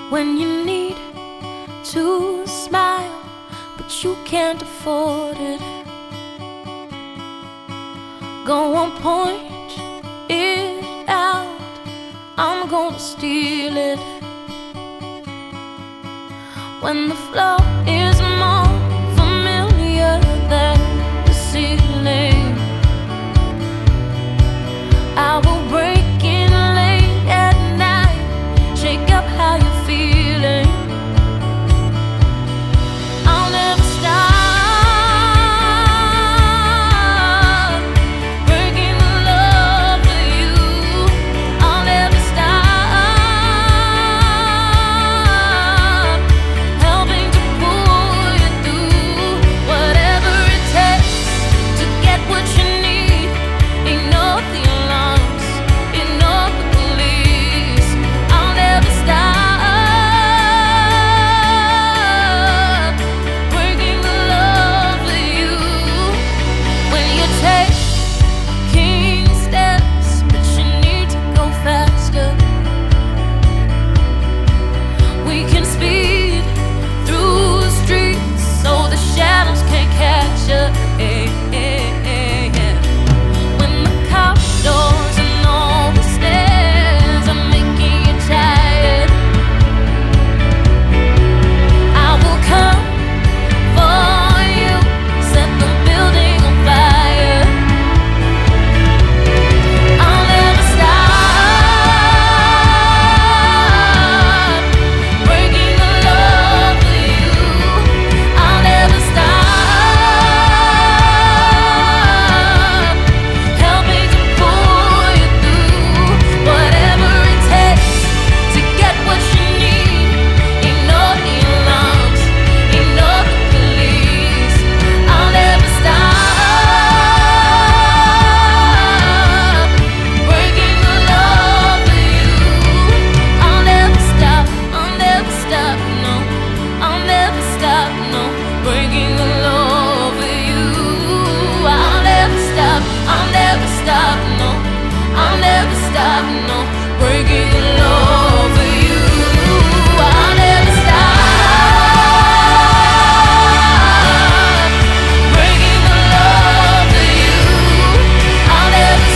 when you need to smile, but you can't afford it. Go on, point it out, I'm gonna steal it. When the floor is more familiar than the ceiling, I will break in late at night, shake up how you're feeling. I'll never stop breaking the love of you. I'll never stop helping to pull you through. Whatever it takes to get what you need. Ignore the alarms, ignore the police. I'll never stop breaking the love of you. When you take king steps, but you need to go faster, we can speed through the streets so the shadows can't catch us. When the corridors and all the stairs are making you tired, I will come for you, set the building on fire. I'll never stop breaking the love of you. I'll never stop helping to pull you through. Whatever it takes to get what you need. Ignore the alarms, ignore the police. I'll never stop breaking the love of you. I'll never stop, I'll never stop, no. I'll never stop, no. Breaking the love of you. I'll never stop, I'll never stop, no. I'll never stop, no. Breaking the love of you. I'll never stop breaking the love of you. I'll never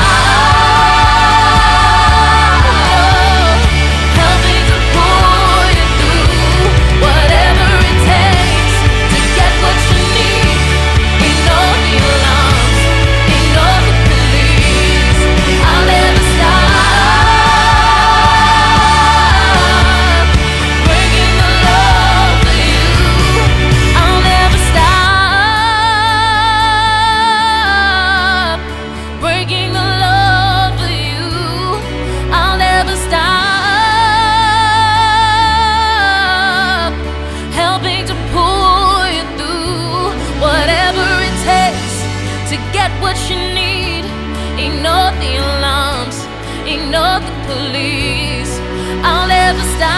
stop helping to pull you through. Whatever it takes to get what you need. Ignore the alarms, ignore the police. I'll never stop breaking the love of you. I'll never stop breaking the love of you. I'll never stop helping to pull you through. Whatever it takes to get what you need. Ignore the alarms, ignore the police. I'll never stop